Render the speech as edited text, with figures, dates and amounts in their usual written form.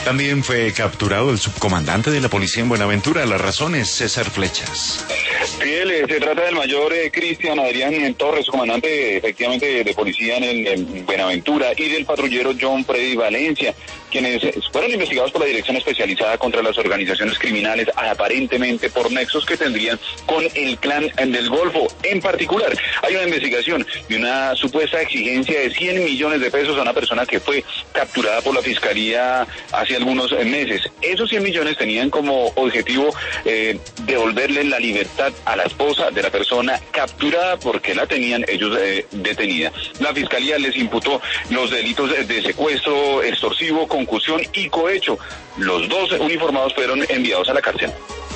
También fue capturado el subcomandante de la policía en Buenaventura. Las razones, César Flechas. Fidel, se trata del mayor Cristian Adrián Torres, comandante efectivamente de policía en Buenaventura, y del patrullero John Freddy Valencia, quienes fueron investigados por la Dirección Especializada contra las Organizaciones Criminales, aparentemente por nexos que tendrían con el clan del Golfo. En particular, hay una investigación de una supuesta exigencia de 100 millones de pesos a una persona que fue capturada por la Fiscalía hace algunos meses. Esos 100 millones tenían como objetivo devolverle la libertad a la esposa de la persona capturada porque la tenían ellos detenida. La Fiscalía les imputó los delitos de secuestro, extorsivo, concusión y cohecho. Los dos uniformados fueron enviados a la cárcel.